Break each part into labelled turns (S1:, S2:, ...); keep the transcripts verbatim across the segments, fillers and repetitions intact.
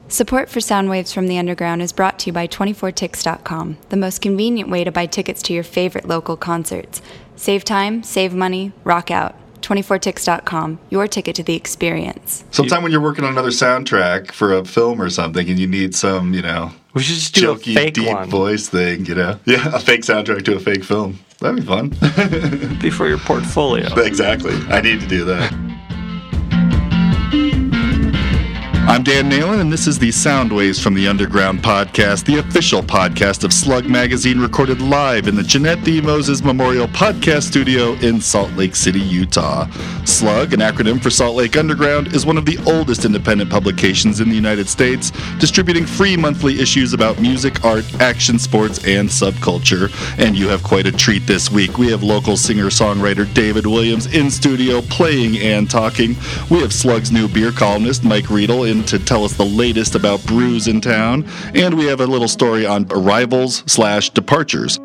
S1: Support for Soundwaves from the Underground is brought to you by twenty-four ticks dot com, the most convenient way to buy tickets to your favorite local concerts. Save time, save money, rock out. twenty-four ticks dot com, your ticket to the experience.
S2: Sometime when you're working on another soundtrack for a film or something and you need some, you know,
S3: we should just do
S2: jokey,
S3: a fake
S2: deep
S3: one.
S2: voice thing, you know? Yeah, a fake soundtrack to a fake film. That'd be fun.
S3: Be for your portfolio.
S2: Exactly. I need to do that. I'm Dan Nalen, and this is the Soundwaves from the Underground podcast, the official podcast of Slug Magazine, recorded live in the Jeanette D. Moses Memorial Podcast Studio in Salt Lake City, Utah. Slug, an acronym for Salt Lake Underground, is one of the oldest independent publications in the United States, distributing free monthly issues about music, art, action, sports, and subculture. And you have quite a treat this week. We have local singer-songwriter David Williams in studio playing and talking. We have Slug's new beer columnist, Mike Riedel, in to tell us the latest about brews in town, and we have a little story on arrivals slash departures.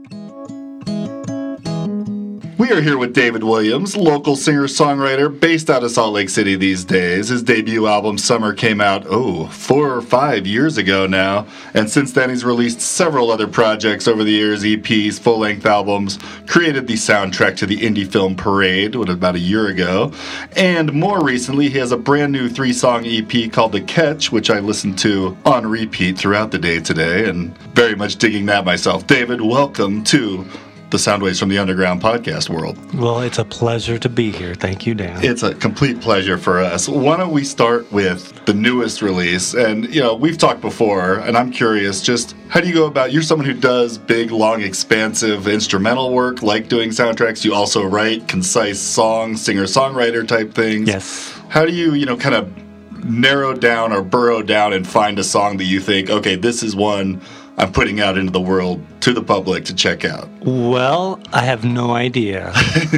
S2: We are here with David Williams, local singer-songwriter based out of Salt Lake City these days. His debut album, Summer, came out, oh, four or five years ago now, and since then he's released several other projects over the years, E Ps, full-length albums, created the soundtrack to the indie film Parade, what, about a year ago, and more recently he has a brand new three-song E P called The Catch, which I listened to on repeat throughout the day today, and very much digging that myself. David, welcome to the Soundwaves from the Underground podcast world.
S3: Well, it's a pleasure to be here. Thank you, Dan.
S2: It's a complete pleasure for us. Why don't we start with the newest release? And, you know, we've talked before, and I'm curious, just how do you go about, you're someone who does big, long, expansive instrumental work, like doing soundtracks. You also write concise songs, singer-songwriter type things.
S3: Yes.
S2: How do you, you know, kind of narrow down or burrow down and find a song that you think, okay, this is one I'm putting out into the world to the public to check out?
S3: Well, I have no idea.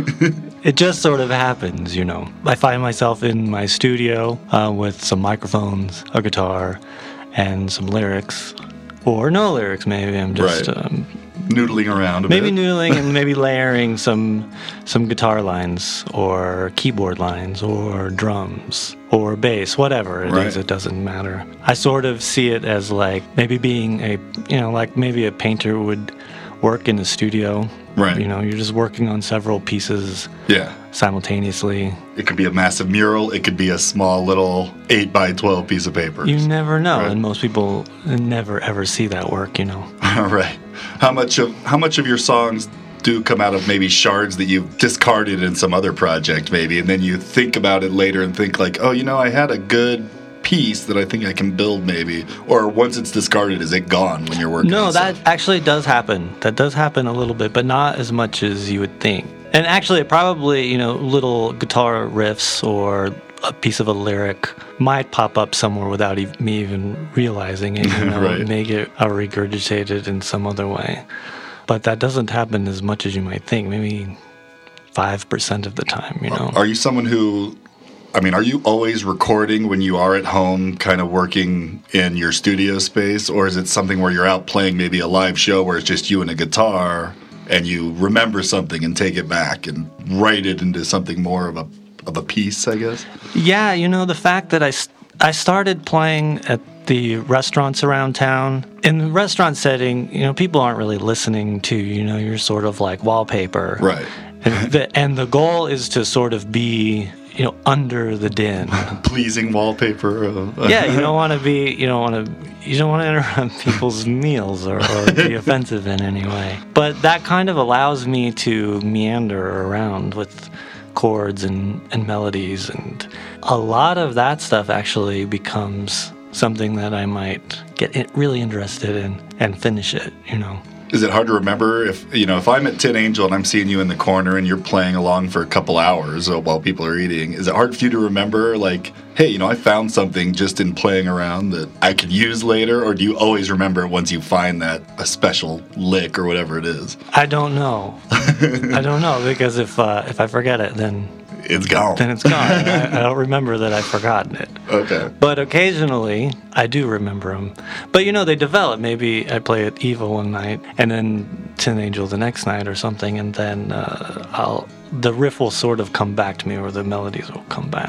S3: It just sort of happens, you know. I find myself in my studio uh, with some microphones, a guitar, and some lyrics. Or no lyrics, maybe. I'm just...
S2: Right.
S3: Um,
S2: noodling around a
S3: maybe
S2: bit.
S3: noodling and maybe layering some some guitar lines or keyboard lines or drums or bass, whatever it
S2: Right.
S3: is, it doesn't matter. I sort of see it as like maybe being a, you know, like maybe a painter would work in a studio.
S2: Right.
S3: You know, you're just working on several pieces
S2: Yeah.
S3: simultaneously.
S2: It could be a massive mural. It could be a small little eight by twelve piece of paper.
S3: You never know,
S2: Right.
S3: and most people never ever see that work, you know.
S2: Right. How much of how much of your songs do come out of maybe shards that you've discarded in some other project maybe, and then you think about it later and think like, oh, you know, I had a good piece that I think I can build maybe, or once it's discarded, is it gone when you're working
S3: No,
S2: on
S3: that
S2: stuff?
S3: actually does happen. That does happen a little bit, but not as much as you would think. And actually, probably, you know, little guitar riffs or a piece of a lyric might pop up somewhere without e- me even realizing it, you know,
S2: Right.
S3: make it uh, regurgitated in some other way. But that doesn't happen as much as you might think, maybe five percent of the time, you know.
S2: Are you someone who, I mean, are you always recording when you are at home, kind of working in your studio space, or is it something where you're out playing maybe a live show where it's just you and a guitar, and you remember something and take it back and write it into something more of a of a piece, I guess?
S3: Yeah, you know, the fact that I, st- I started playing at the restaurants around town. In the restaurant setting, you know, people aren't really listening to, you know, you're sort of like wallpaper.
S2: Right.
S3: And the, and the goal is to sort of be, you know, under the din.
S2: Pleasing wallpaper. Uh,
S3: Yeah, you don't want to be, you don't want to, you don't want to interrupt people's meals or, or be offensive in any way. But that kind of allows me to meander around with chords and, and melodies, and a lot of that stuff actually becomes something that I might get in, really interested in and finish it, you know.
S2: Is it hard to remember if, you know, if I'm at Tin Angel and I'm seeing you in the corner and you're playing along for a couple hours while people are eating, is it hard for you to remember, like, hey, you know, I found something just in playing around that I could use later, or do you always remember it once you find that a special lick or whatever it is?
S3: I don't know. I don't know, because if uh, if I forget it, then
S2: It's gone.
S3: then it's gone. I, I don't remember that I've forgotten it.
S2: Okay.
S3: But occasionally, I do remember them. But, you know, they develop. Maybe I play at Eva one night, and then Tin Angel the next night or something, and then uh, I'll the riff will sort of come back to me, or the melodies will come back.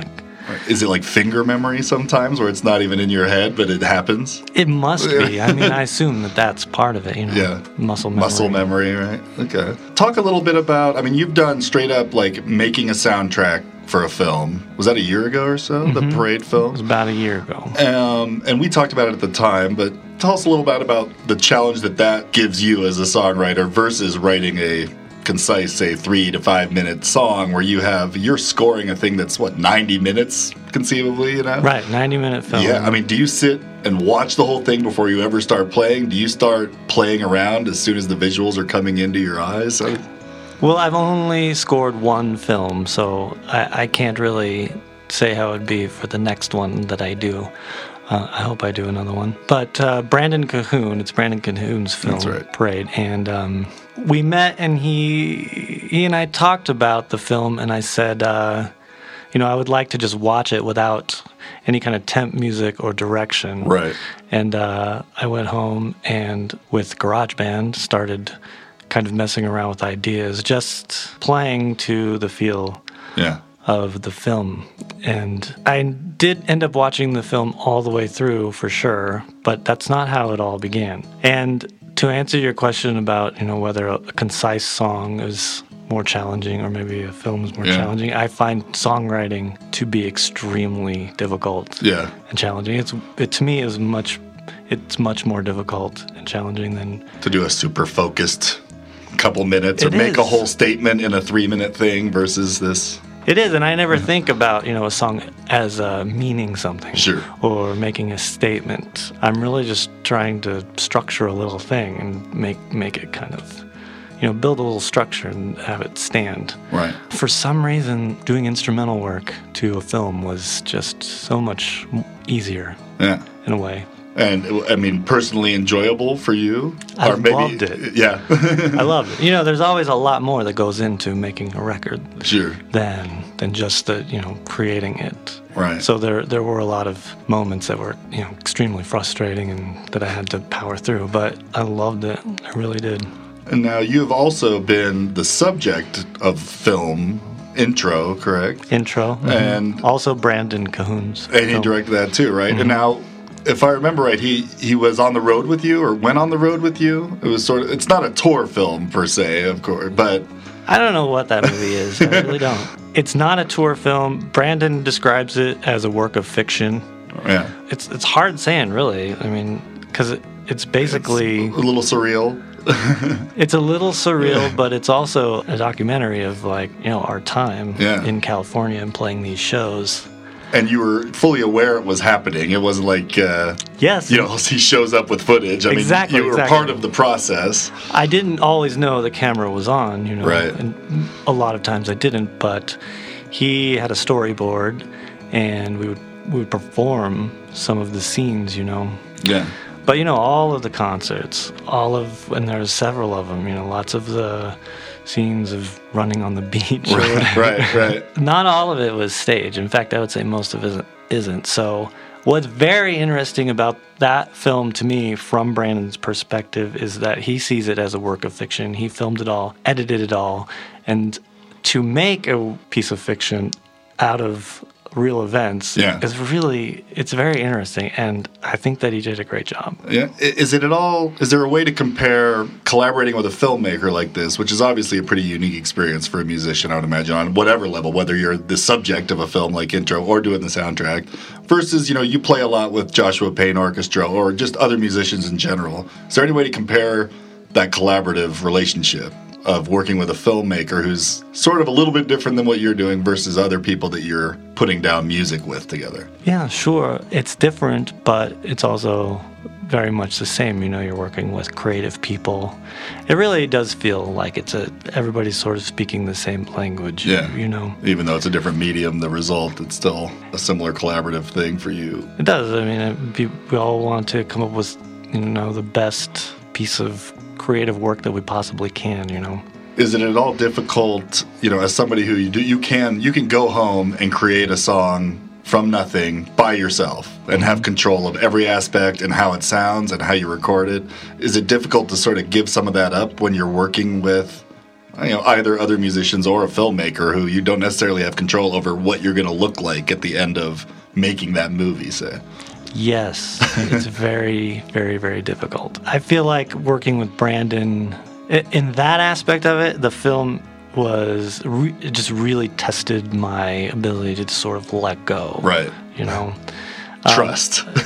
S2: Is it like finger memory sometimes where it's not even in your head, but it happens?
S3: It must be. I mean, I assume that that's part of it, you know.
S2: Yeah.
S3: Muscle memory.
S2: Muscle memory, right? Okay. Talk a little bit about, I mean, you've done straight up like making a soundtrack for a film. Was that a year ago or so? Mm-hmm. The Parade film?
S3: It was about a year ago.
S2: Um, and we talked about it at the time, but tell us a little bit about the challenge that that gives you as a songwriter versus writing a concise, say, three to five minute song where you have, you're scoring a thing that's, what, ninety minutes, conceivably, you know?
S3: Right, ninety minute film.
S2: Yeah, I mean, do you sit and watch the whole thing before you ever start playing? Do you start playing around as soon as the visuals are coming into your eyes? I,
S3: Well, I've only scored one film, so I, I can't really say how it would be for the next one that I do. Uh, I hope I do another one. But uh, Brandon Cahoon, it's Brandon Cahoon's film,
S2: That's right.
S3: Parade, and um, we met and he he and I talked about the film, and I said, uh, you know, I would like to just watch it without any kind of temp music or direction.
S2: Right.
S3: And uh, I went home and with GarageBand started kind of messing around with ideas, just playing to the feel
S2: yeah.
S3: of the film. And I did end up watching the film all the way through for sure, but that's not how it all began. And to answer your question about, you know, whether a concise song is more challenging or maybe a film is more
S2: yeah.
S3: challenging, I find songwriting to be extremely difficult
S2: yeah.
S3: and challenging. It's it to me is much it's much more difficult and challenging than
S2: to do a super focused couple minutes or
S3: It
S2: make
S3: is.
S2: a whole statement in a three minute thing versus this.
S3: It is, and I never think about, you know, a song as uh, meaning something.
S2: Sure.
S3: Or making a statement. I'm really just trying to structure a little thing and make make it kind of, you know, build a little structure and have it stand.
S2: Right.
S3: For some reason, doing instrumental work to a film was just so much easier
S2: Yeah.
S3: in a way.
S2: And, I mean, personally enjoyable for you?
S3: I
S2: or maybe,
S3: loved it.
S2: Yeah.
S3: I loved it. You know, there's always a lot more that goes into making a record
S2: Sure.
S3: than than just the, you know, creating it.
S2: Right.
S3: So there there were a lot of moments that were, you know, extremely frustrating and that I had to power through, but I loved it. I really did.
S2: And now you've also been the subject of film intro, correct?
S3: Intro. mhm.
S2: And-
S3: also Brandon Cahoon's
S2: And he
S3: film.
S2: directed that too, right?
S3: Mm-hmm.
S2: And now, if I remember right, he, he was on the road with you or went on the road with you. It was sort of, it's not a tour film per se, of course, but
S3: I don't know what that movie is. I really don't. It's not a tour film. Brandon describes it as a work of fiction.
S2: yeah,
S3: It's it's hard saying, really. I mean, because it, it's basically...
S2: it's a little surreal.
S3: It's a little surreal, but it's also a documentary of, like, you know, our time
S2: Yeah.
S3: in California and playing these shows.
S2: And you were fully aware it was happening. It wasn't like, uh,
S3: Yes.
S2: you know, he shows up with footage. I
S3: Exactly,
S2: mean, you were
S3: exactly.
S2: part of the process.
S3: I didn't always know the camera was on, you know.
S2: Right.
S3: And a lot of times I didn't, but he had a storyboard, and we would we would perform some of the scenes, you know.
S2: Yeah.
S3: But, you know, all of the concerts, all of, and there's several of them, you know, lots of the scenes of running on the beach. or
S2: Right,
S3: whatever.
S2: right, right.
S3: Not all of it was staged. In fact, I would say most of it isn't. isn't. So what's very interesting about that film to me from Brandon's perspective is that he sees it as a work of fiction. He filmed it all, edited it all, and to make a piece of fiction out of real events
S2: Yeah.
S3: is really, it's very interesting, and I think that he did a great job.
S2: Yeah. I- Is it at all, is there a way to compare collaborating with a filmmaker like this, which is obviously a pretty unique experience for a musician, I would imagine, on whatever level, whether you're the subject of a film like Intro or doing the soundtrack, versus, you know, you play a lot with Joshua Payne Orchestra or just other musicians in general. Is there any way to compare that collaborative relationship of working with a filmmaker who's sort of a little bit different than what you're doing versus other people that you're putting down music with together?
S3: Yeah, sure. It's different, but it's also very much the same. You know, you're working with creative people. It really does feel like it's a everybody's sort of speaking the same language.
S2: Yeah.
S3: You know,
S2: Even though it's a different medium, the result, it's still a similar collaborative thing for you.
S3: it does. I mean, it, we, we all want to come up with, you know, the best piece of creative work that we possibly can, you know.
S2: Is it at all difficult, you know, as somebody who you do, you can you can go home and create a song from nothing by yourself and have control of every aspect and how it sounds and how you record it? Is it difficult to sort of give some of that up when you're working with you know, either other musicians or a filmmaker who you don't necessarily have control over what you're going to look like at the end of making that movie, say.
S3: Yes, it's very, very, very difficult. I feel like working with Brandon, in that aspect of it, the film was re- it just really tested my ability to sort of let go.
S2: Right.
S3: You know?
S2: Trust.
S3: Um,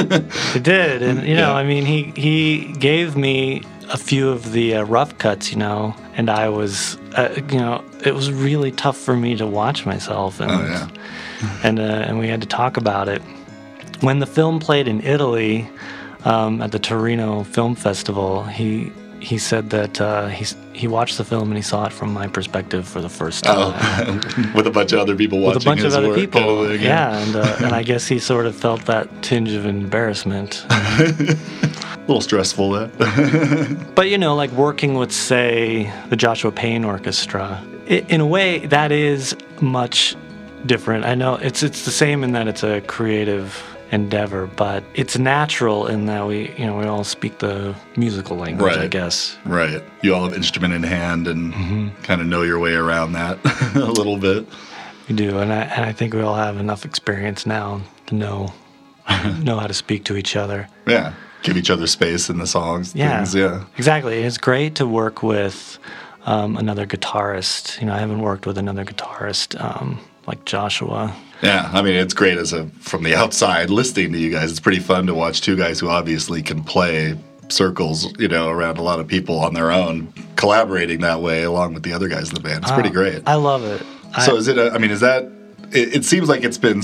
S3: it did. And, you know,
S2: Yeah.
S3: I mean, he, he gave me a few of the uh, rough cuts, you know, and I was, uh, you know, it was really tough for me to watch myself. And,
S2: Oh, yeah.
S3: and, uh, and we had to talk about it. When the film played in Italy um, at the Torino Film Festival, he he said that uh, he he watched the film and he saw it from my perspective for the first time.
S2: Oh, with a bunch of other people watching
S3: With a bunch
S2: his
S3: of other
S2: work,
S3: people,
S2: kind of thing,
S3: yeah, and uh, and I guess he sort of felt that tinge of embarrassment.
S2: A little stressful, that.
S3: But you know, like working with, say, the Joshua Payne Orchestra, it, in a way, that is much different. I know it's it's the same in that it's a creative endeavor, but it's natural in that we, you know, we all speak the musical language,
S2: Right.
S3: I guess.
S2: Right. You all have instrument in hand and
S3: Mm-hmm.
S2: kind of know your way around that a little bit.
S3: We do, and I, and I think we all have enough experience now to know know how to speak to each other.
S2: Yeah. Give each other space in the songs.
S3: Yeah,
S2: Things, yeah.
S3: exactly. It's great to work with um, another guitarist. You know, I haven't worked with another guitarist um, like Joshua.
S2: Yeah, I mean, it's great as a from the outside listening to you guys. It's pretty fun to watch two guys who obviously can play circles, you know, around a lot of people on their own, collaborating that way along with the other guys in the band. It's pretty
S3: Oh,
S2: great.
S3: I love it.
S2: So
S3: I,
S2: is it? A, I mean, is that? It, it seems like it's been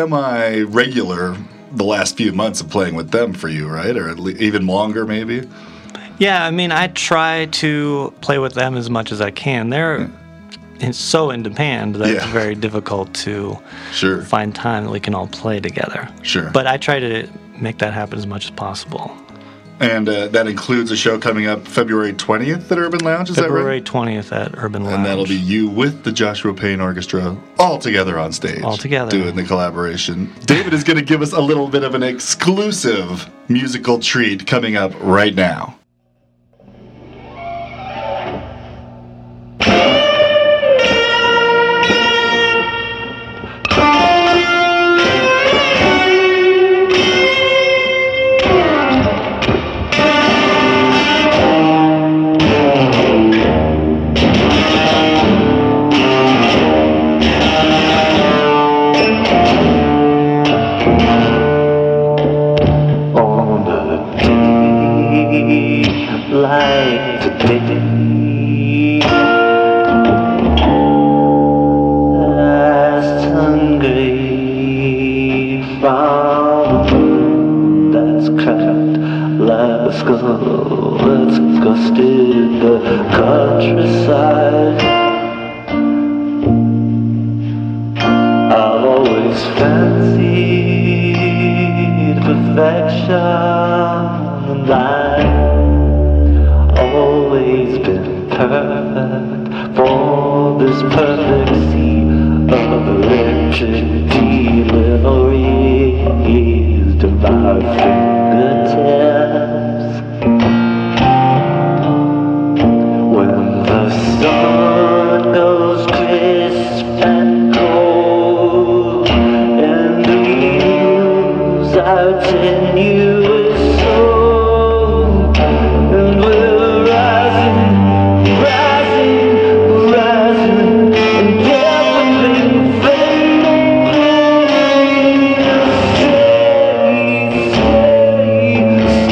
S2: semi-regular the last few months of playing with them for you, right? Or at le- even longer, maybe.
S3: yeah, I mean, I try to play with them as much as I can. They're it's so in demand that it's
S2: Yeah.
S3: very difficult to
S2: Sure.
S3: find time that we can all play together.
S2: Sure.
S3: But I try to make that happen as much as possible.
S2: And uh, that includes a show coming up February twentieth at Urban Lounge. Is
S3: February
S2: that
S3: twentieth at Urban
S2: right?
S3: Lounge.
S2: And that'll be you with the Joshua Payne Orchestra all together on stage.
S3: All together.
S2: Doing the collaboration. David is going to give us a little bit of an exclusive musical treat coming up right now.
S4: On a day like today, last hungry from that's cracked like a skull that's disgusted the countryside. I've always fancied perfection, and I've always been perfect for this perfect sea of electric deliveries to my fingertips. When the sun goes crisp and cold, and the leaves are tenuous soul, and we're rising, rising, rising, and everything fading. Stay, stay,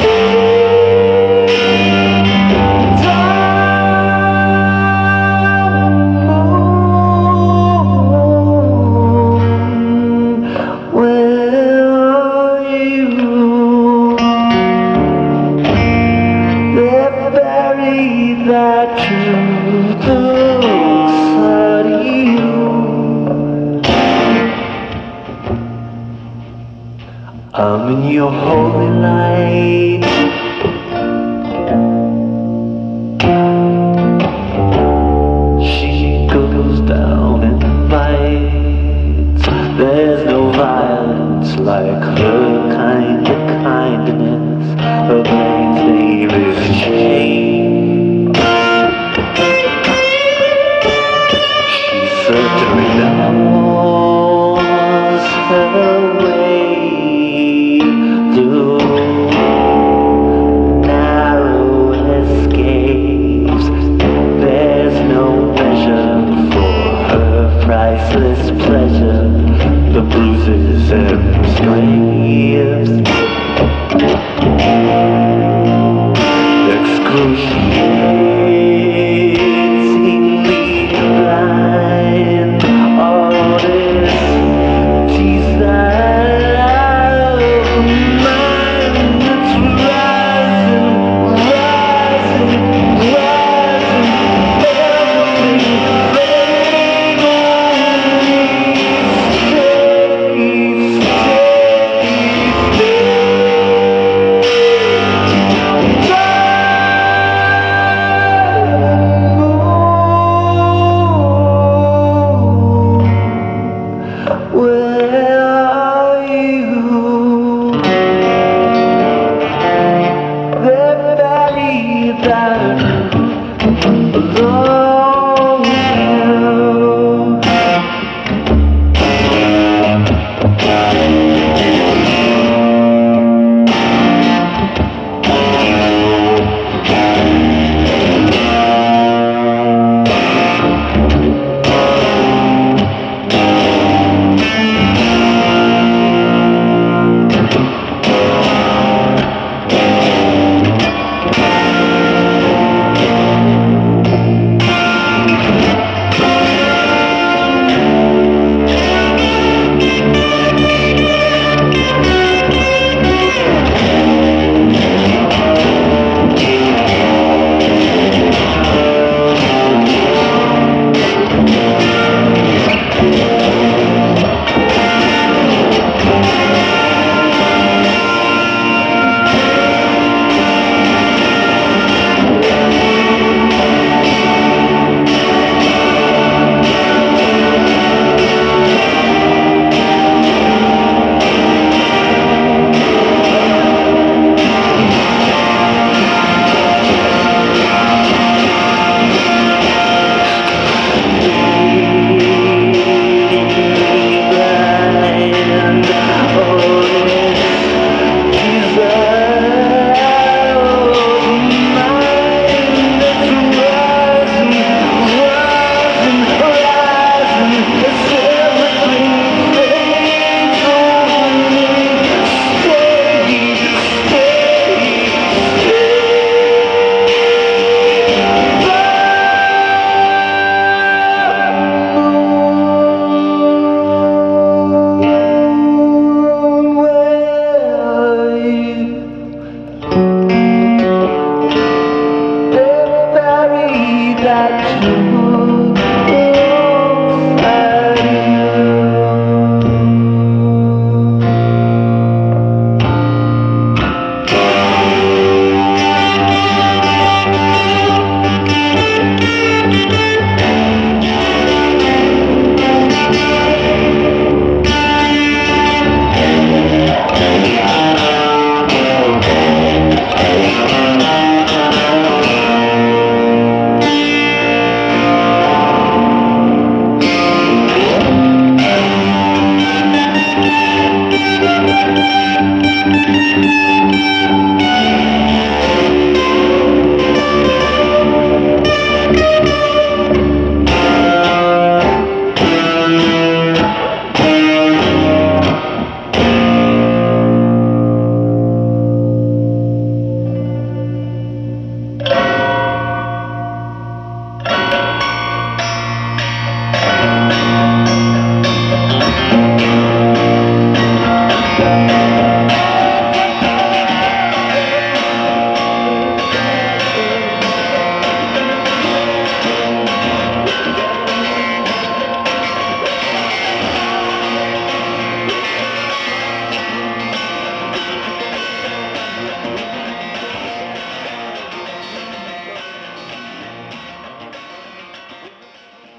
S4: I'm in your holy light. She goes down and bites. There's no violence like her kind of kindness. Her brain's name is change.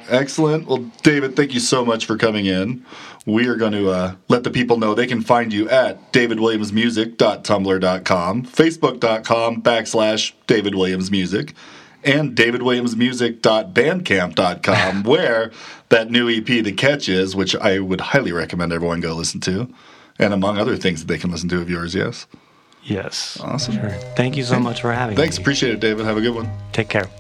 S2: Excellent. Well, David, thank you so much for coming in. We are going to uh, let the people know they can find you at david williams music dot tumblr dot com, facebook dot com backslash david williams music, and david williams music dot bandcamp dot com, where that new E P, The Catch, is, which I would highly recommend everyone go listen to, and among other things that they can listen to of yours, yes?
S3: Yes.
S2: Awesome.
S3: Sure. Thank you so much for having
S2: Thanks.
S3: me.
S2: Appreciate it, David. Have a good one.
S3: Take care.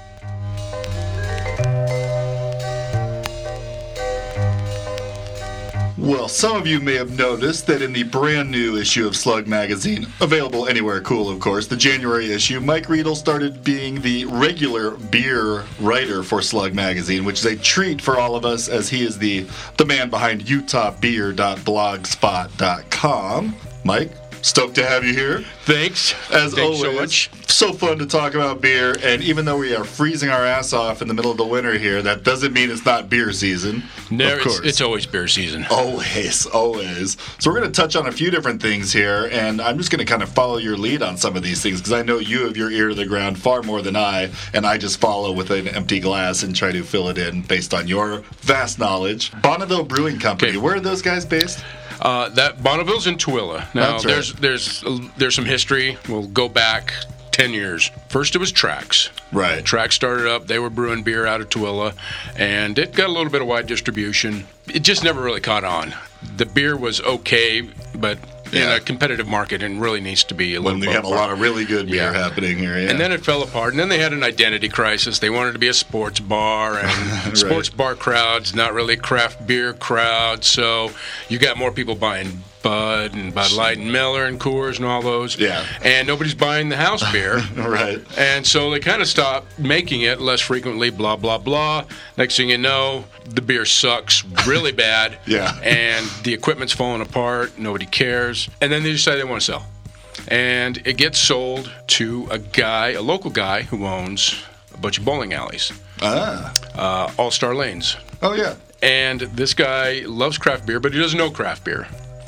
S2: Well, some of you may have noticed that in the brand new issue of Slug Magazine, available anywhere cool, of course, the January issue, Mike Riedel started being the regular beer writer for Slug Magazine, which is a treat for all of us, as he is the, the man behind utah beer dot blogspot dot com. Mike, stoked to have you here.
S5: Thanks.
S2: As
S5: Thanks
S2: always,
S5: so much.
S2: So fun to talk about beer, and even though we are freezing our ass off in the middle of the winter here, that doesn't mean it's not beer season.
S5: No,
S2: of course.
S5: it's, it's always beer season.
S2: Always, always. So we're going to touch on a few different things here, and I'm just going to kind of follow your lead on some of these things, because I know you have your ear to the ground far more than I, and I just follow with an empty glass and try to fill it in based on your vast knowledge. Bonneville Brewing Company,
S5: Okay.
S2: where are those guys based?
S5: Uh, that Bonneville's in Tooele. Now,
S2: That's right.
S5: there's there's there's some history. We'll go back ten years. First, it was Trax.
S2: Right.
S5: Trax started up. They were brewing beer out of Tooele, and it got a little bit of wide distribution. It just never really caught on. The beer was okay, but in
S2: Yeah.
S5: a competitive market, and really needs to be a
S2: When
S5: little
S2: we have a
S5: more-
S2: lot of really good beer
S5: Yeah.
S2: happening here, yeah.
S5: And then it fell apart, and then they had an identity crisis. They wanted to be a sports bar, and
S2: Right.
S5: sports bar crowd's not really a craft beer crowd, so you got more people buying Bud and Bud Light and Miller and Coors and all those.
S2: Yeah.
S5: And nobody's buying the house beer.
S2: Right.
S5: And so they kind of stopped making it less frequently, blah, blah, blah. Next thing you know, the beer sucks really bad.
S2: Yeah.
S5: And the equipment's falling apart. Nobody cares. And then they decide they want to sell. And it gets sold to a guy, a local guy who owns a bunch of bowling alleys,
S2: Ah.
S5: uh, All-Star Lanes.
S2: Oh, yeah.
S5: And this guy loves craft beer, but he doesn't know craft beer.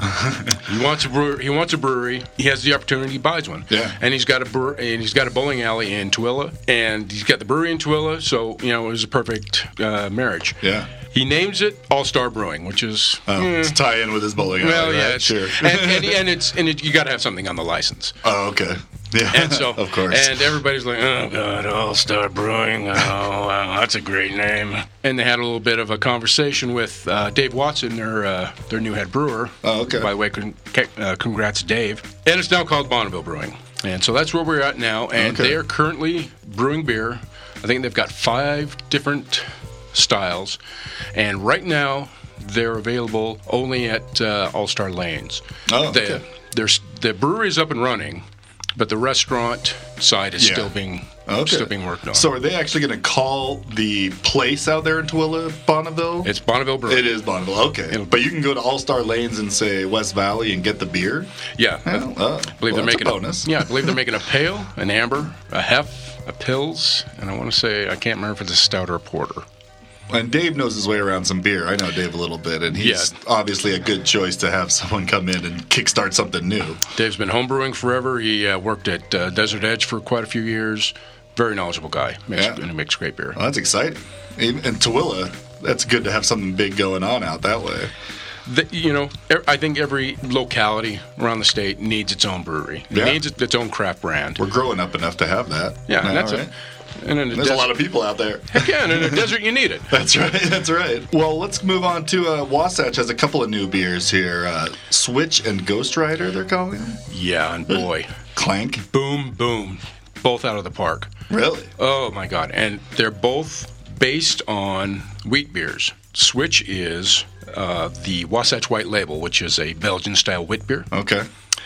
S5: he wants a brewer, he wants a brewery. He has the opportunity. He buys one.
S2: Yeah.
S5: And he's got a brewer, and he's got a bowling alley in Tooele, and he's got the brewery in Tooele. So you know it was a perfect uh, marriage.
S2: Yeah.
S5: He names it All Star Brewing, which is
S2: Oh,
S5: eh,
S2: to tie in with his bowling alley,
S5: well,
S2: right?
S5: yeah, it's,
S2: Sure.
S5: and, and, and it's and it, you got to have something on the license.
S2: Oh, okay. Yeah,
S5: And so,
S2: of course.
S5: and everybody's like, oh, God, All Star Brewing. Oh, wow, that's a great name. And they had a little bit of a conversation with uh, Dave Watson, their uh, their new head brewer.
S2: Oh, okay.
S5: By the way, con- uh, congrats, Dave. And it's now called Bonneville Brewing. And so that's where we're at now. And
S2: Okay.
S5: they are currently brewing beer. I think they've got five different styles. And right now, they're available only at uh, All Star Lanes.
S2: Oh,
S5: The-
S2: okay.
S5: There's the brewery's up and running, but the restaurant side is
S2: Yeah.
S5: still being
S2: Okay.
S5: still being worked on.
S2: So are they actually going to call the place out there in Tooele Bonneville?
S5: It's Bonneville Brewing.
S2: It is Bonneville. Okay.
S5: It'll-
S2: But you can go to All-Star Lanes and say West Valley and get the beer?
S5: Yeah.
S2: Oh,
S5: I
S2: oh,
S5: believe
S2: well,
S5: they're
S2: that's
S5: making
S2: a bonus.
S5: yeah, I believe they're making a pale, an amber, a hef, a pills, and I want to say I can't remember if it's a stout or a porter.
S2: And Dave knows his way around some beer. I know Dave a little bit, and he's
S5: Yeah.
S2: obviously a good choice to have someone come in and kickstart something new.
S5: Dave's been homebrewing forever. He uh, worked at uh, Desert Edge for quite a few years. Very knowledgeable guy. Makes,
S2: Yeah.
S5: And he makes great beer.
S2: Well, that's exciting. Even- And Tooele, that's good to have something big going on out that way.
S5: The, you know, er, I think every locality around the state needs its own brewery. It
S2: Yeah.
S5: needs its own craft brand.
S2: We're growing up enough to have that.
S5: Yeah,
S2: now,
S5: and that's
S2: right?
S5: a, and in the
S2: There's a
S5: desert,
S2: lot of people out there.
S5: yeah, and in the desert you need it.
S2: That's right. That's right. Well, let's move on to uh, Wasatch has a couple of new beers here. Uh, Switch and Ghost Rider, they're calling them.
S5: Yeah, and boy,
S2: Clank.
S5: boom, boom, both out of the park.
S2: Really?
S5: Oh my God! And they're both based on wheat beers. Switch is uh, the Wasatch White Label, which is a Belgian-style wheat beer.
S2: Okay.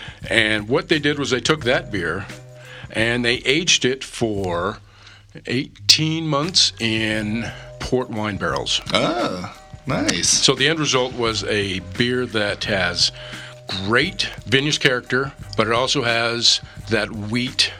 S5: And what they did was they took that beer and they aged it for eighteen months in port wine barrels.
S2: Ah, nice.
S5: So the end result was a beer that has great vintage character, but it also has that wheat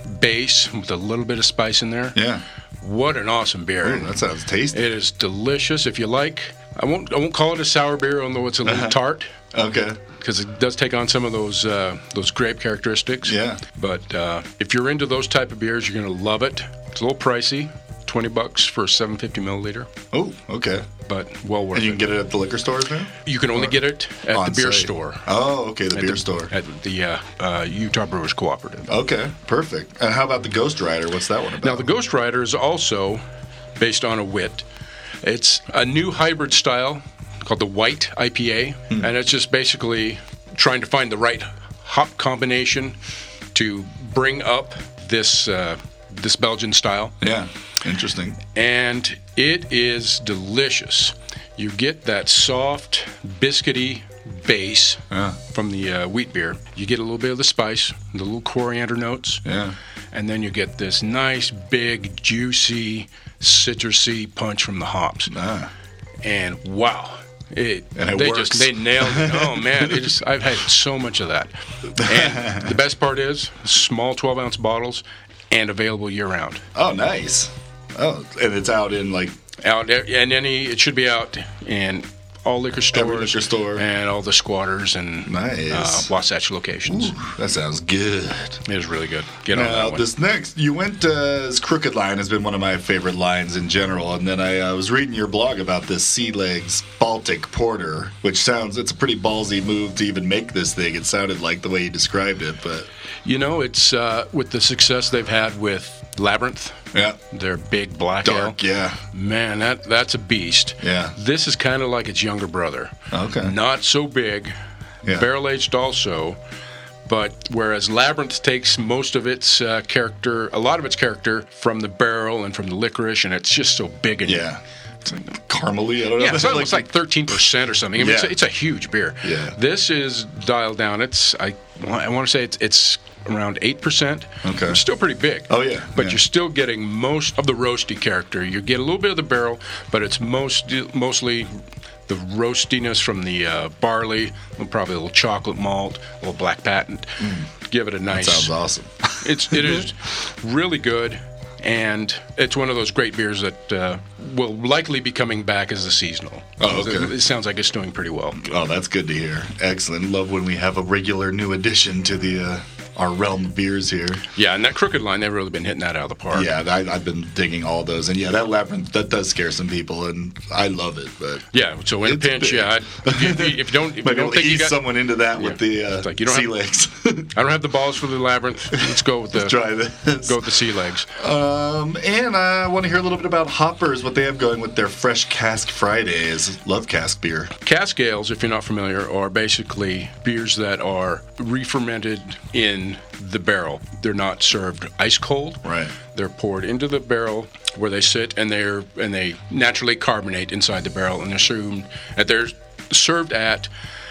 S5: base with a little bit of spice in there.
S2: Yeah.
S5: What an awesome beer.
S2: Ooh, that sounds tasty.
S5: It is delicious. If you like, I won't I won't call it a sour beer, although it's a little tart,
S2: Okay.
S5: because it does take on some of those uh, those grape characteristics.
S2: Yeah.
S5: But uh, if you're into those type of beers, you're gonna love it. It's a little pricey, twenty bucks for a seven fifty milliliter,
S2: Oh, okay.
S5: but well worth
S2: And you
S5: it.
S2: can get it at the liquor stores now?
S5: You can only
S2: Or
S5: get it at
S2: on
S5: the beer
S2: site?
S5: store.
S2: Oh, okay, the
S5: At
S2: beer
S5: the-
S2: store.
S5: At the uh, uh, Utah Brewers Cooperative.
S2: Okay, perfect. And how about the Ghost Rider? What's that one about?
S5: Now, the Ghost Rider is also based on a wit. It's a new hybrid style called the White I P A,
S2: Hmm.
S5: and it's just basically trying to find the right hop combination to bring up this uh, this Belgian style.
S2: Yeah, interesting.
S5: And it is delicious. You get that soft, biscuity base
S2: Yeah.
S5: from the uh, wheat beer. You get a little bit of the spice, the little coriander notes.
S2: Yeah.
S5: And then you get this nice, big, juicy, citrusy punch from the hops.
S2: Ah.
S5: And wow. It,
S2: And it
S5: they
S2: works.
S5: just they nailed it. Oh man, it just I've had so much of that. And the best part is small twelve ounce bottles and available year round.
S2: Oh, nice. Oh, and it's out in like
S5: Out and any it should be out in all liquor stores,
S2: Every liquor store.
S5: and all the squatters and
S2: Nice.
S5: uh, Wasatch locations.
S2: that sounds good.
S5: It is really good. Get on
S2: Now,
S5: that one.
S2: this next, you went, uh, this Crooked Line has been one of my favorite lines in general. And then I uh, was reading your blog about this Sea Legs Baltic Porter, which sounds, it's a pretty ballsy move to even make this thing. It sounded like the way you described it, but
S5: You know, it's uh, with the success they've had with Labyrinth,
S2: yeah,
S5: their big black ale.
S2: dark, yeah.
S5: Man, that that's a beast.
S2: Yeah.
S5: This is kind of like its younger brother.
S2: Okay.
S5: Not so big,
S2: Yeah.
S5: barrel aged also, but whereas Labyrinth takes most of its uh, character, a lot of its character from the barrel and from the licorice, and it's just so big and
S2: Yeah. It's like caramely, I don't know.
S5: yeah, it's almost like thirteen percent or something. I mean, it's,
S2: Yeah.
S5: a, it's a huge beer.
S2: Yeah.
S5: This is dialed down. It's I, I want to say it's it's around eight percent.
S2: Okay.
S5: It's still pretty big.
S2: Oh, yeah,
S5: But
S2: yeah.
S5: you're still getting most of the roasty character. You get a little bit of the barrel, but it's most mostly the roastiness from the uh, barley, and probably a little chocolate malt, a little black patent. Give it a nice.
S2: Sounds awesome.
S5: It's it is really good. And it's one of those great beers that uh, will likely be coming back as a seasonal.
S2: Oh, okay.
S5: It, it sounds like it's doing pretty well.
S2: Oh, that's good to hear. Excellent. Love when we have a regular new addition to the uh, our realm of beers here.
S5: Yeah, and that Crooked Line, they've really been hitting that out of the park.
S2: Yeah, I, I've been digging all those, and yeah, that Labyrinth that does scare some people, and I love it. But
S5: Yeah, so in a
S2: It's
S5: pinch,
S2: big.
S5: yeah. I'd- If you, if you don't, if you
S2: maybe
S5: don't
S2: we'll
S5: think you
S2: ease
S5: got,
S2: someone into that with
S5: Yeah.
S2: the uh,
S5: It's like you don't
S2: sea
S5: have-
S2: legs.
S5: I don't have the balls for the Labyrinth. Let's go with the
S2: Try this.
S5: go with the sea legs.
S2: Um, and I want to hear a little bit about Hoppers, what they have going with their Fresh Cask Fridays. Love cask beer.
S5: Cask ales, if you're not familiar, are basically beers that are re-fermented in the barrel. They're not served ice cold.
S2: Right.
S5: They're poured into the barrel where they sit, and they're and they naturally carbonate inside the barrel, and they're served at they're served at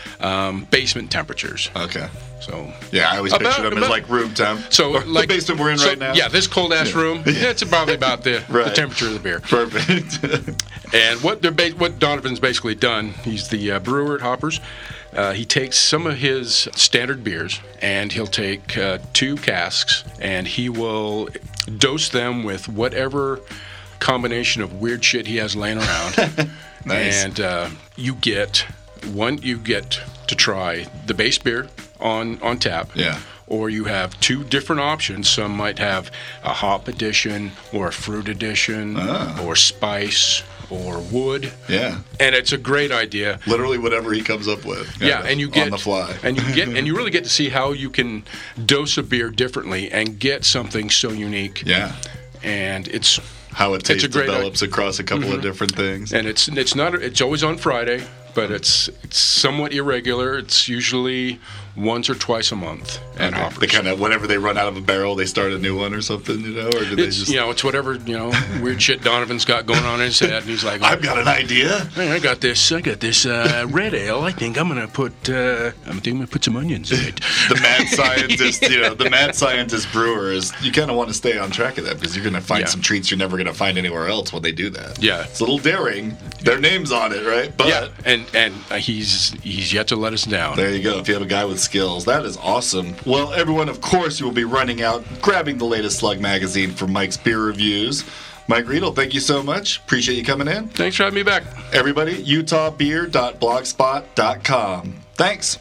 S5: um, basement temperatures.
S2: Okay.
S5: So
S2: Yeah, I always
S5: About-
S2: picture them as
S5: about-
S2: like room temp.
S5: So,
S2: Or
S5: like
S2: the basement we're in
S5: so,
S2: right now.
S5: Yeah, this cold ass
S2: Yeah.
S5: room. Yeah, it's probably about the, the
S2: Right.
S5: temperature of the beer.
S2: Perfect.
S5: And what they're ba- what Donovan's basically done, he's the uh, brewer at Hoppers. Uh, he takes some of his standard beers and he'll take uh, two casks and he will dose them with whatever combination of weird shit he has laying around.
S2: Nice.
S5: And uh, you get one. You get to try the base beer on on tap.
S2: Yeah.
S5: Or you have two different options. Some might have a hop edition or a fruit edition
S2: Ah.
S5: or spice or wood.
S2: Yeah.
S5: And it's a great idea.
S2: Literally whatever he comes up with.
S5: Yeah, and you get
S2: on the fly.
S5: and you get and you really get to see how you can dose a beer differently and get something so unique.
S2: Yeah.
S5: And it's
S2: How it
S5: It's a
S2: taste
S5: great
S2: develops across a couple of different things.
S5: and it's it's not it's always on Friday, but it's it's somewhat irregular. It's usually once or twice a month at
S2: Okay.
S5: Hoppers.
S2: They kind of whenever they run out of a barrel, they start a new one or something, you know, or do they
S5: It's
S2: just?
S5: you know it's whatever you know weird shit Donovan's got going on in his head, and he's like,
S2: I've got an idea.
S5: Hey, I got this. I got this uh, red ale. I think I'm gonna put. Uh, I think I'm gonna put some onions in it.
S2: The mad scientist, you know, the mad scientist brewer is. You kind of want to stay on track of that because you're going to find
S5: Yeah.
S2: some treats you're never going to find anywhere else when they do that.
S5: Yeah.
S2: it's a little daring. Their name's on it, right? But
S5: Yeah, and and uh, he's he's yet to let us down.
S2: there you go. If you have a guy with skills, that is awesome. Well, everyone, of course, you will be running out, grabbing the latest Slug magazine for Mike's beer reviews. Mike Riedel, thank you so much. Appreciate you coming in.
S5: Thanks for having me back.
S2: Everybody, utah beer dot blogspot dot com. Thanks.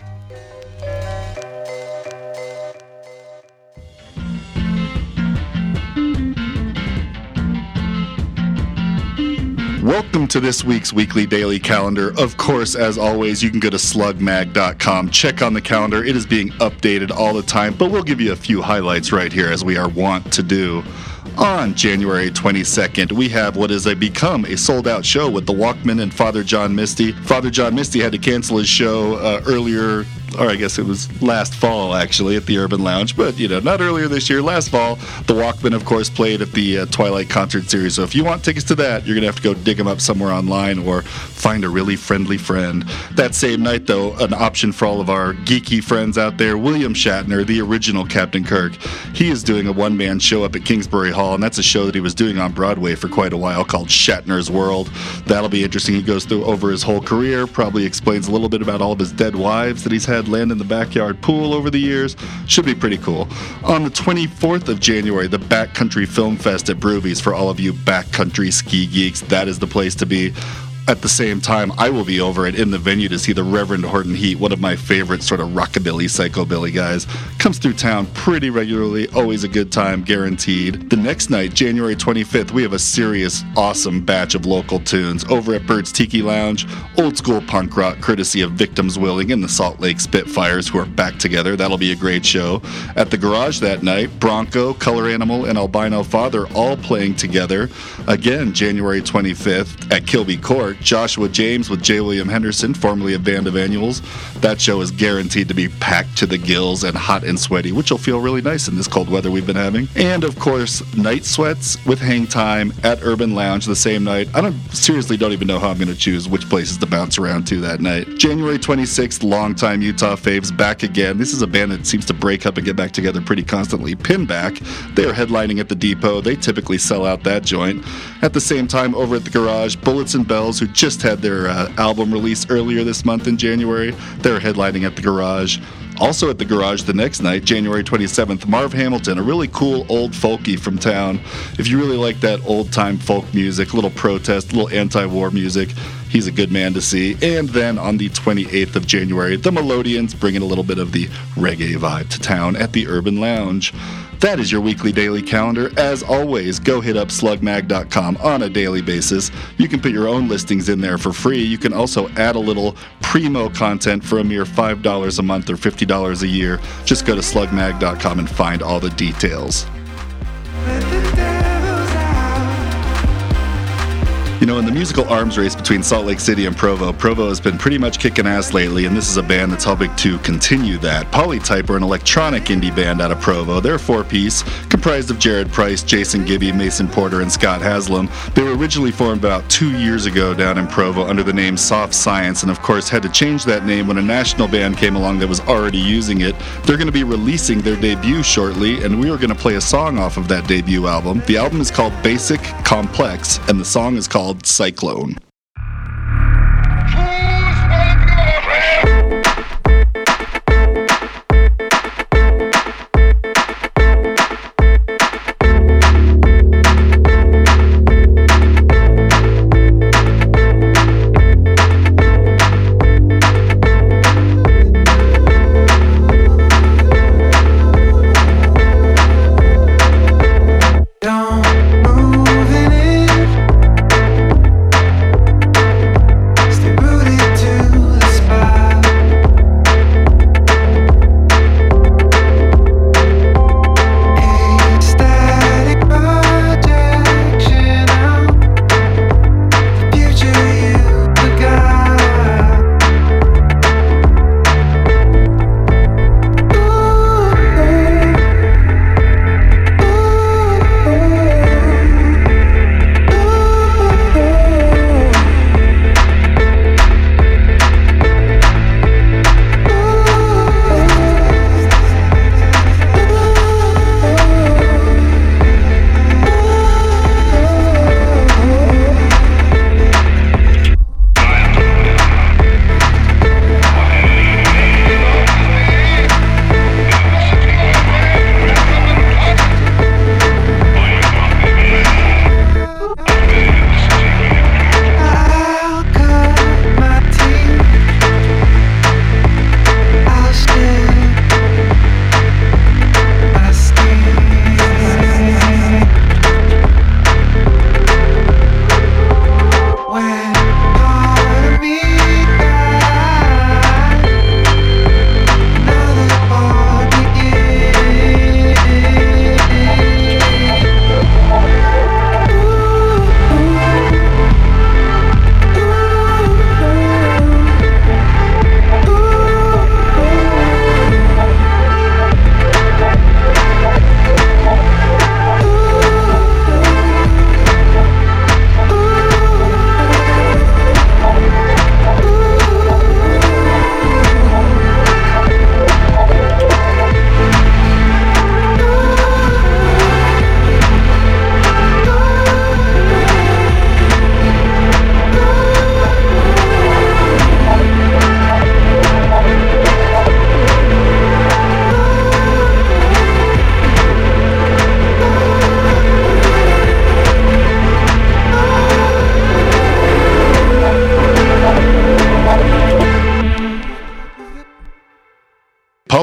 S2: Welcome to this week's weekly daily calendar. Of course, as always, you can go to slug mag dot com, check on the calendar. It is being updated all the time, but we'll give you a few highlights right here as we are wont to do. On January twenty-second, we have what is a become a sold-out show with the Walkmen and Father John Misty. Father John Misty had to cancel his show uh, earlier, or I guess it was last fall, actually, at the Urban Lounge. But, you know, not earlier this year, last fall. The Walkmen, of course, played at the uh, Twilight Concert Series. So if you want tickets to that, you're going to have to go dig them up somewhere online or find a really friendly friend. That same night, though, an option for all of our geeky friends out there, William Shatner, the original Captain Kirk. He is doing a one-man show up at Kingsbury Hall, and that's a show that he was doing on Broadway for quite a while called Shatner's World. That'll be interesting. He goes through over his whole career, probably explains a little bit about all of his dead wives that he's had land in the backyard pool over the years. Should be pretty cool. On the twenty-fourth of January, the Backcountry Film Fest at Broovies for all of you backcountry ski geeks. That is the place to be. At the same time, I will be over at In the Venue to see the Reverend Horton Heat, one of my favorite sort of rockabilly, psychobilly guys. Comes through town pretty regularly, always a good time, guaranteed. The next night, January twenty-fifth, we have a serious, awesome batch of local tunes over at Bird's Tiki Lounge. Old school punk rock, courtesy of Victims Willing and the Salt Lake Spitfires, who are back together. That'll be a great show. At the Garage that night, Bronco, Color Animal, and Albino Father all playing together. Again, January twenty-fifth at Kilby Court. Joshua James with J. William Henderson, formerly of Band of Annuals. That show is guaranteed to be packed to the gills and hot and sweaty, which will feel really nice in this cold weather we've been having. And, of course, Night Sweats with Hang Time at Urban Lounge the same night. I don't seriously don't even know how I'm going to choose which places to bounce around to that night. January twenty-sixth, longtime Utah faves back again. This is a band that seems to break up and get back together pretty constantly. Pinback, they are headlining at the Depot. They typically sell out that joint. At the same time, over at the Garage, Bullets and Bells, who just had their uh, album release earlier this month in January. They're headlining at the Garage. Also at the Garage the next night, January twenty-seventh, Marv Hamilton, a really cool old folkie from town. If you really like that old-time folk music, a little protest, a little anti-war music, he's a good man to see. And then on the twenty-eighth of January, the Melodians bringing a little bit of the reggae vibe to town at the Urban Lounge. That is your weekly daily calendar. As always, go hit up slug mag dot com on a daily basis. You can put your own listings in there for free. You can also add a little primo content for a mere five dollars a month or fifty dollars a year. Just go to slug mag dot com and find all the details. You know, in the musical arms race between Salt Lake City and Provo, Provo has been pretty much kicking ass lately, and this is a band that's helping to continue that. Polytype are an electronic indie band out of Provo. They're a four-piece, comprised of Jared Price, Jason Gibby, Mason Porter, and Scott Haslam. They were originally formed about two years ago down in Provo under the name Soft Science, and of course had to change that name when a national band came along that was already using it. They're going to be releasing their debut shortly, and we are going to play a song off of that debut album. The album is called Basic Complex, and the song is called Cyclone.
S6: Don't move in it.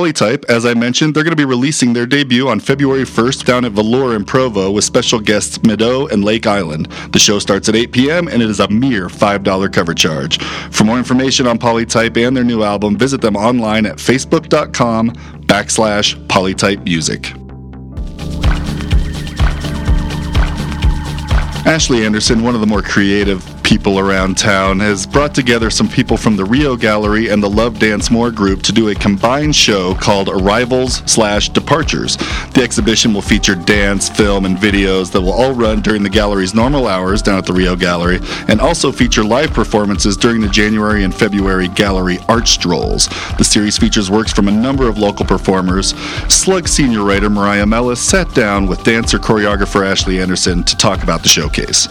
S2: Polytype, as I mentioned, they're going to be releasing their debut on February first down at Velour in Provo with special guests Mideau and Lake Island. The show starts at eight p.m. and it is a mere five dollars cover charge. For more information on Polytype and their new album, visit them online at facebook.com backslash Polytype Music. Ashley Anderson, one of the more creative people around town, has brought together some people from the Rio Gallery and the Love Dance More group to do a combined show called Arrivals slash Departures. The exhibition will feature dance, film, and videos that will all run during the gallery's normal hours down at the Rio Gallery, and also feature live performances during the January and February gallery art strolls. The series features works from a number of local performers. Slug senior writer Mariah Mellis sat down with dancer choreographer Ashley Anderson to talk about the showcase.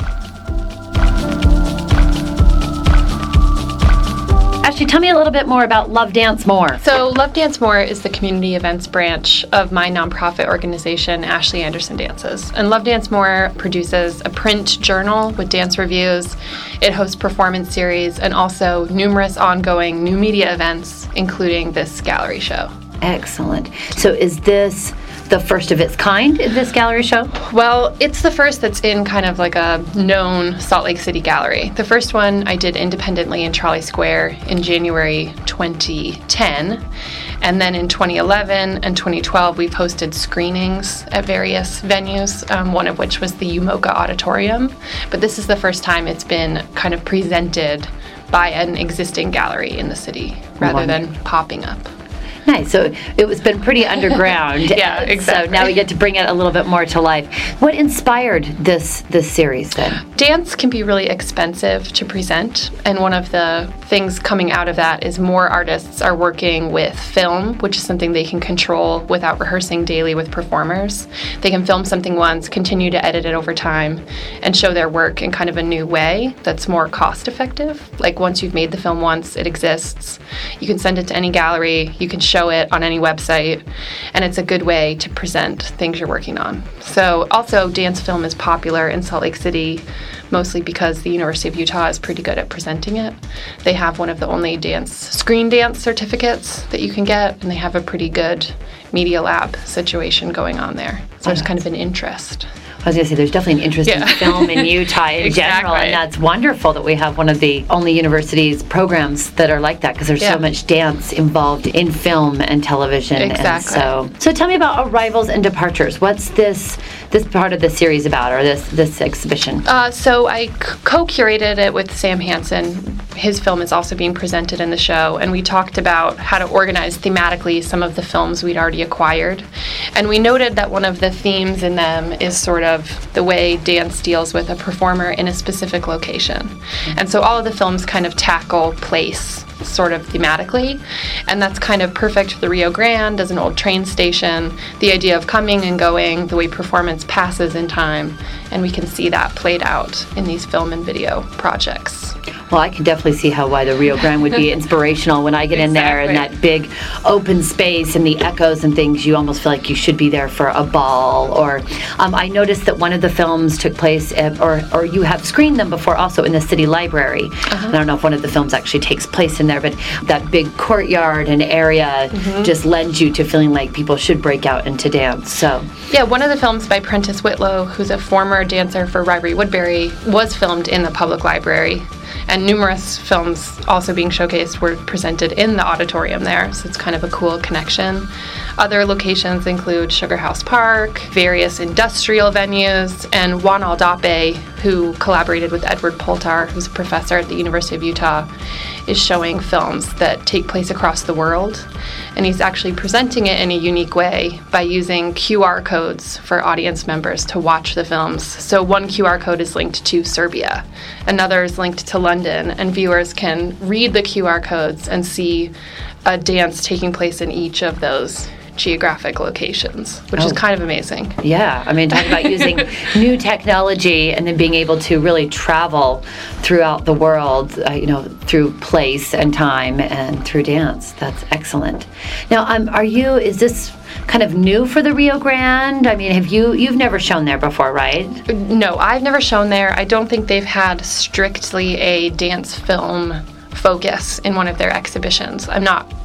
S6: Ashley, tell me a little bit more about Love Dance More.
S7: So Love Dance More is the community events branch of my nonprofit organization, Ashley Anderson Dances. And Love Dance More produces a print journal with dance reviews. It hosts performance series and also numerous ongoing new media events, including this gallery show.
S6: Excellent. So is this the first of its kind in this gallery show?
S7: Well, it's the first that's in kind of like a known Salt Lake City gallery. The first one I did independently in Trolley Square in January twenty ten. And then in twenty eleven and twenty twelve, we've hosted screenings at various venues, um, one of which was the Umoka Auditorium. But this is the first time it's been kind of presented by an existing gallery in the city rather than popping up.
S6: Nice. So it was been pretty underground.
S7: Yeah, exactly.
S6: So now we get to bring it a little bit more to life. What inspired this this series then?
S7: Dance can be really expensive to present, and one of the things coming out of that is more artists are working with film, which is something they can control without rehearsing daily with performers. They can film something once, continue to edit it over time, and show their work in kind of a new way that's more cost effective. Like once you've made the film once, it exists. You can send it to any gallery, you can show it on any website, and it's a good way to present things you're working on. So also dance film is popular in Salt Lake City, mostly because the University of Utah is pretty good at presenting it. They have one of the only dance screen dance certificates that you can get, and they have a pretty good media lab situation going on there. So there's kind of an interest.
S6: I was going to say, there's definitely an interest yeah. in film in Utah in
S7: exactly.
S6: general, and that's wonderful that we have one of the only universities programs that are like that, because there's yeah. so much dance involved in film and television.
S7: Exactly.
S6: And so, so tell me about Arrivals and Departures. What's this this part of the series about, or this this exhibition?
S7: Uh, so I co-curated it with Sam Hansen. His film is also being presented in the show, and we talked about how to organize thematically some of the films we'd already acquired. And we noted that one of the themes in them is sort of the way dance deals with a performer in a specific location. And so all of the films kind of tackle place sort of thematically, and that's kind of perfect for the Rio Grande as an old train station, the idea of coming and going, the way performance passes in time, and we can see that played out in these film and video projects.
S6: Well, I can definitely see how why the Rio Grande would be inspirational. When I get in there in that big open space and the echoes and things, you almost feel like you should be there for a ball. Or um, I noticed that one of the films took place, at, or or you have screened them before also in the city library. Uh-huh. I don't know if one of the films actually takes place in there, but that big courtyard and area mm-hmm. just lends you to feeling like people should break out into dance. So
S7: yeah, one of the films by Prentice Whitlow, who's a former dancer for Ribery Woodbury, was filmed in the public library. And numerous films also being showcased were presented in the auditorium there, so it's kind of a cool connection. Other locations include Sugar House Park, various industrial venues, and Juan Aldape, who collaborated with Edward Poltar, who's a professor at the University of Utah, is showing films that take place across the world. And he's actually presenting it in a unique way by using Q R codes for audience members to watch the films. So one Q R code is linked to Serbia, another is linked to London, and viewers can read the Q R codes and see a dance taking place in each of those geographic locations, which oh. is kind of amazing.
S6: Yeah, I mean, talking about using new technology and then being able to really travel throughout the world, uh, you know, through place and time and through dance. That's excellent. Now, um, are you, is this kind of new for the Rio Grande? I mean, have you, you've never shown there before, right?
S7: No, I've never shown there. I don't think they've had strictly a dance film focus in one of their exhibitions. I'm not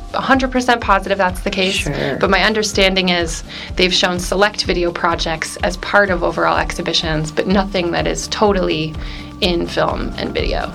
S7: one hundred percent positive that's the case,
S6: Sure.
S7: but my understanding is they've shown select video projects as part of overall exhibitions, but nothing that is totally in film and video.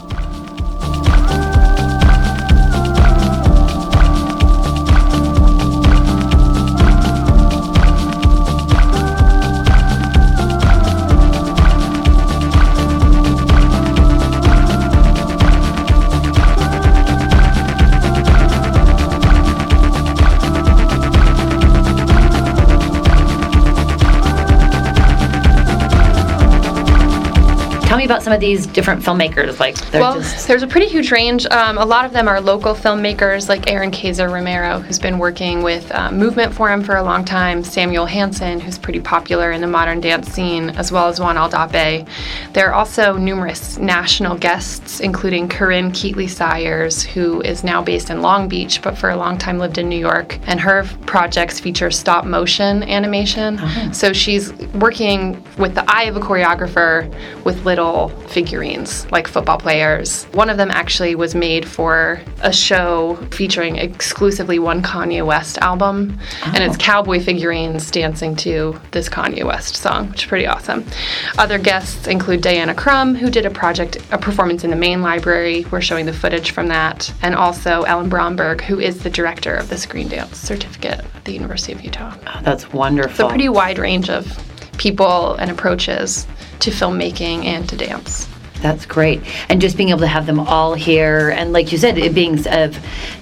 S6: Tell me about some of these different filmmakers. Like, they're
S7: Well,
S6: just
S7: there's a pretty huge range. Um, a lot of them are local filmmakers like Aaron Kaiser Romero, who's been working with uh, Movement Forum for a long time, Samuel Hansen, who's pretty popular in the modern dance scene, as well as Juan Aldape. There are also numerous national guests, including Corinne Keatley-Sayers, who is now based in Long Beach, but for a long time lived in New York. And her projects feature stop motion animation.
S6: Oh.
S7: So she's working with the eye of a choreographer with little figurines, like football players. One of them actually was made for a show featuring exclusively one Kanye West album, oh. and it's cowboy figurines dancing to this Kanye West song, which is pretty awesome. Other guests include Diana Crum, who did a project, a performance in the main library. We're showing the footage from that, and also Ellen Bromberg, who is the director of the Screen Dance Certificate at the University of Utah.
S6: oh, that's wonderful.
S7: It's a pretty wide range of people and approaches to filmmaking and to dance.
S6: That's great. And just being able to have them all here, and like you said, it being of,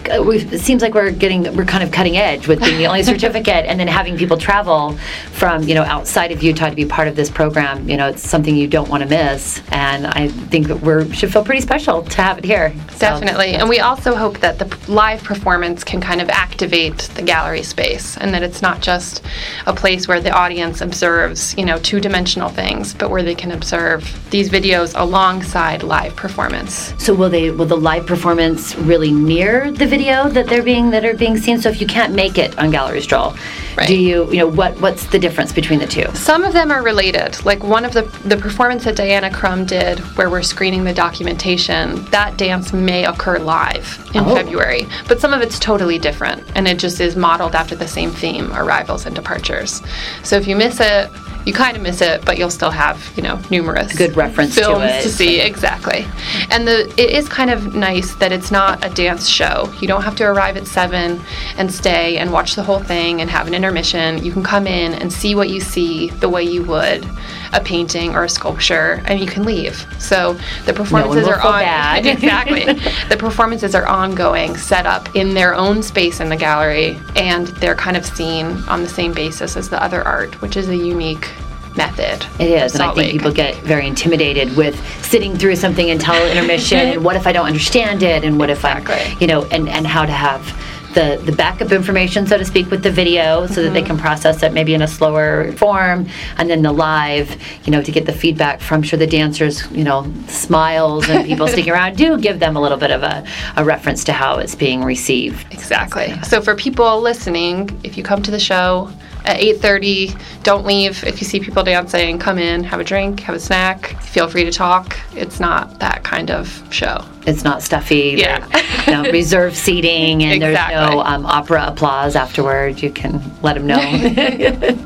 S6: it seems like we're getting, we're kind of cutting edge with being the only certificate, and then having people travel from, you know, outside of Utah to be part of this program. You know, it's something you don't want to miss, and I think that we should feel pretty special to have it here.
S7: Definitely. So, and we also hope that the live performance can kind of activate the gallery space, and that it's not just a place where the audience observes, you know, two-dimensional things, but where they can observe these videos alongside live performance.
S6: So will they will the live performance really mirror the video that they're being that are being seen? So if you can't make it on Gallery Stroll,
S7: right.
S6: do you you know what what's the difference between the two?
S7: Some of them are related. Like one of the the performance that Diana Crum did, where we're screening the documentation, that dance may occur live in
S6: Oh.
S7: February, but some of it's totally different, and it just is modeled after the same theme, arrivals and departures. So if you miss it, you kind of miss it, but you'll still have, you know, numerous
S6: Good reference to
S7: films
S6: it.
S7: to see. Exactly. And the it is kind of nice that it's not a dance show. You don't have to arrive at seven and stay and watch the whole thing and have an intermission. You can come in and see what you see the way you would a painting or a sculpture, and you can leave. So the performances
S6: No one will
S7: are
S6: feel
S7: on
S6: bad.
S7: exactly. The performances are ongoing, set up in their own space in the gallery, and they're kind of seen on the same basis as the other art, which is a unique method.
S6: It is, and I
S7: Salt
S6: think
S7: Lake.
S6: people get very intimidated with sitting through something until intermission, and what if I don't understand it, and what if I,
S7: Exactly.
S6: you know, and, and how to have the, the backup information, so to speak, with the video, so that they can process it maybe in a slower form, and then the live, you know, to get the feedback from, I'm sure the dancers, you know, smiles and people sticking around do give them a little bit of a, a reference to how it's being received.
S7: Exactly. So for people listening, if you come to the show at eight thirty, don't leave. If you see people dancing, come in, have a drink, have a snack, feel free to talk. It's not that kind of show.
S6: It's not stuffy.
S7: Yeah.
S6: There's no reserved seating, and
S7: Exactly.
S6: there's no um, opera applause afterward. You can let them know.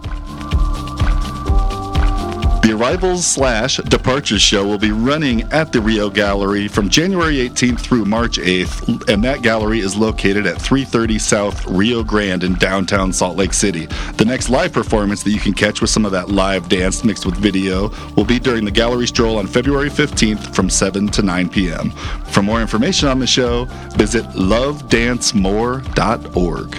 S2: The Arrivals slash Departures show will be running at the Rio Gallery from January eighteenth through March eighth, and that gallery is located at three thirty South Rio Grande in downtown Salt Lake City. The next live performance that you can catch with some of that live dance mixed with video will be during the Gallery Stroll on February fifteenth from seven to nine p.m. For more information on the show, visit love dance more dot org.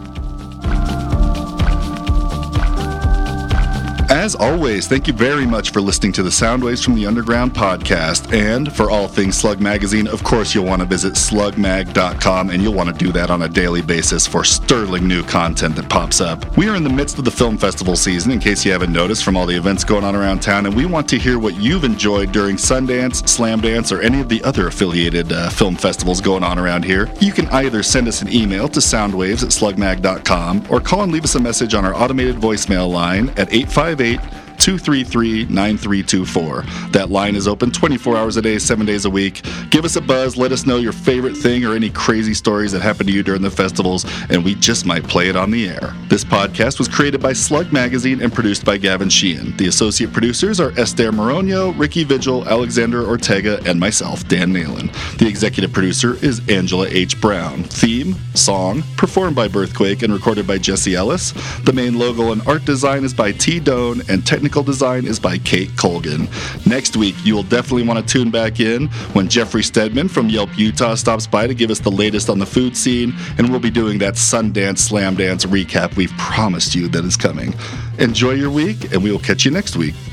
S2: As always, thank you very much for listening to the Soundwaves from the Underground podcast. And for all things Slug Magazine, of course, you'll want to visit slug mag dot com, and you'll want to do that on a daily basis for sterling new content that pops up. We are in the midst of the film festival season, in case you haven't noticed from all the events going on around town, and we want to hear what you've enjoyed during Sundance, Slamdance, or any of the other affiliated uh, film festivals going on around here. You can either send us an email to soundwaves at slug mag dot com or call and leave us a message on our automated voicemail line at eight five eight, two three three, nine three two four. That line is open twenty-four hours a day, seven days a week. Give us a buzz, let us know your favorite thing or any crazy stories that happened to you during the festivals, and we just might play it on the air. This podcast was created by Slug Magazine and produced by Gavin Sheehan. The associate producers are Esther Moronio, Ricky Vigil, Alexander Ortega, and myself, Dan Nalen. The executive producer is Angela H. Brown. Theme, song, performed by Birthquake and recorded by Jesse Ellis. The main logo and art design is by T. Doan, and technical design is by Kate Colgan. Next week, you will definitely want to tune back in when Jeffrey Stedman from Yelp Utah stops by to give us the latest on the food scene, and we'll be doing that Sundance Slam Dance recap we've promised you that is coming. Enjoy your week, and we will catch you next week.